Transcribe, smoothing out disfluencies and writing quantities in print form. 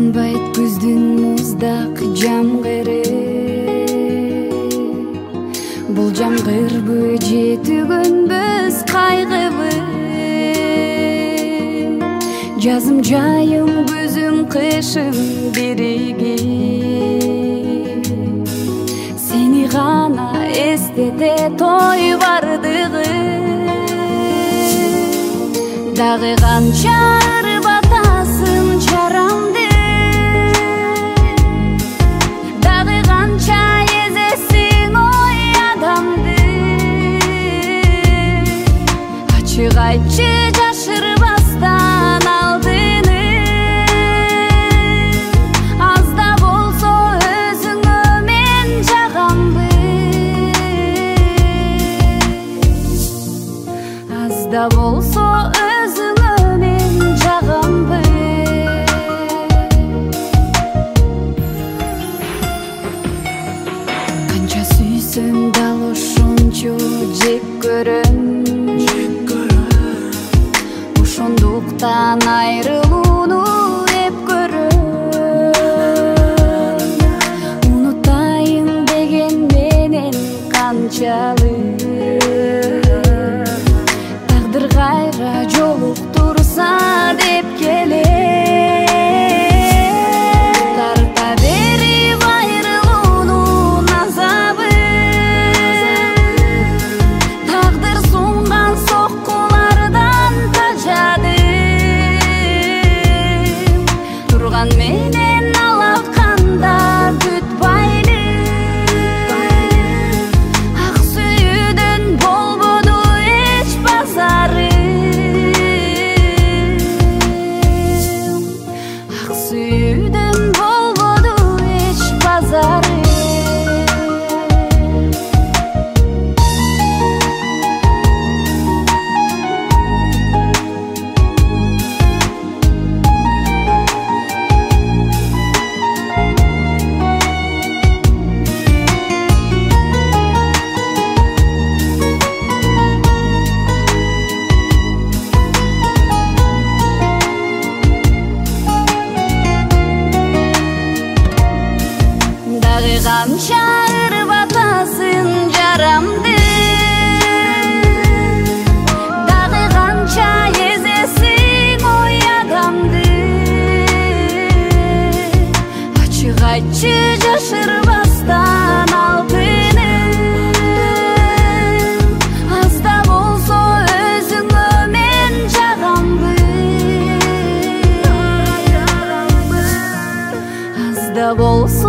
Жанбайт күздүн муздак жамгыры, бул жамгырбы же түгөнбөс кайгыбы. Жазым жайым күзүм кышым бириги, сени гана эстете той бардыгы. Дагы канча батасың жарамды, дагы канча эзесиң ой адамды. Ачык айтчы жашырбастан алдыны, аз да болсо өзүңө мен жагамбы, аз да болсо өзүңө мен жагамбы. Канча сүйсөм дал ошончо жек көрөм, ошондуктан айрылууну эп көрөм. Унутайын деген менен канчалык тагдыр кайра жолуктурса деп келем. Тарта берип айрылуунун азабын, тагдыр сунган соккулардан тажадым. Турган менен алаканда күтпайлы, ак сүйүүдөн болбоду эч базарым, ак сүйүүдөн болбоду эч базарым. Дагы канча батасың жарамды, дагы канча эзесиң ой адамды. Ачык айтчы жашырбастан алдыны, аз да болсо өзүңө мен жагамбы, аз да болсо